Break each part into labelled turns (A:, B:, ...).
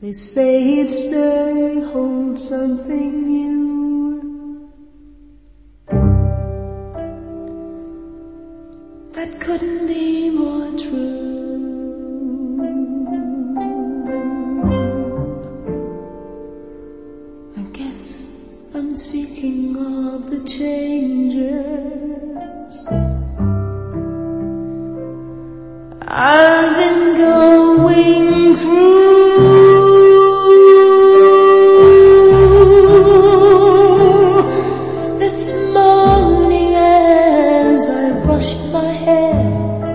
A: They say each day holds something new that couldn't be more true. I guess I'm speaking of the changes I've been going through. This morning as I brushed my hair,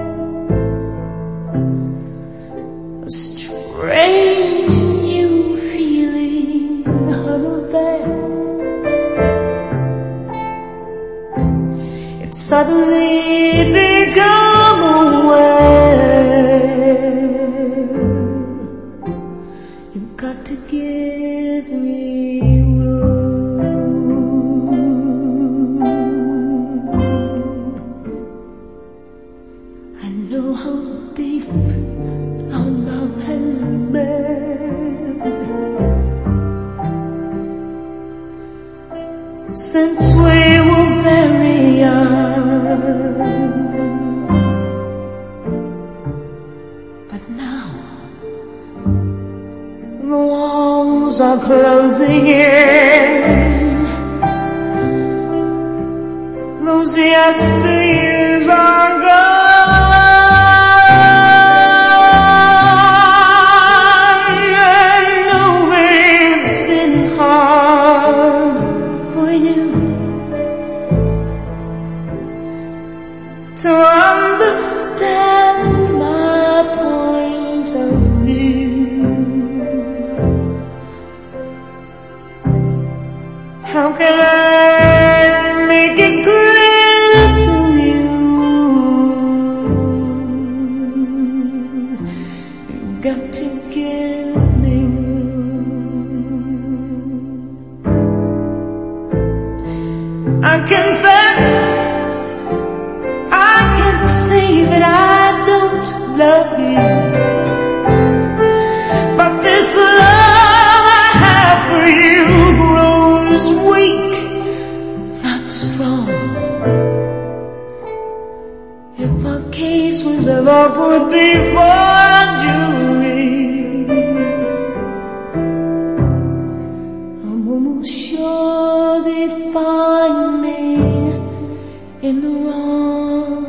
A: a strange new feeling huddled there. It suddenly became aware. You've got to give me room. I know how deep our love has been since we were very young. But now the walls are closing in. Those yesteryears are gone. I know it's been hard for you to understand my point of view. How can I make it clear to you? You've got to give me room. I confess I can see that I don't love you, but this love I have for you grows weak, not strong. If our case was ever put before a jury, I'm almost sure they'd find me in the wrong.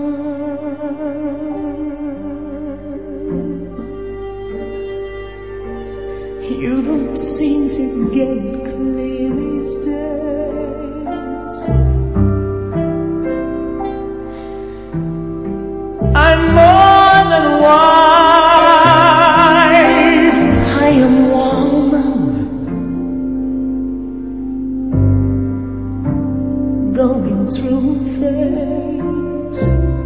A: You don't seem to get it clear these days. I'm more than a wife, I am woman, going through a phase.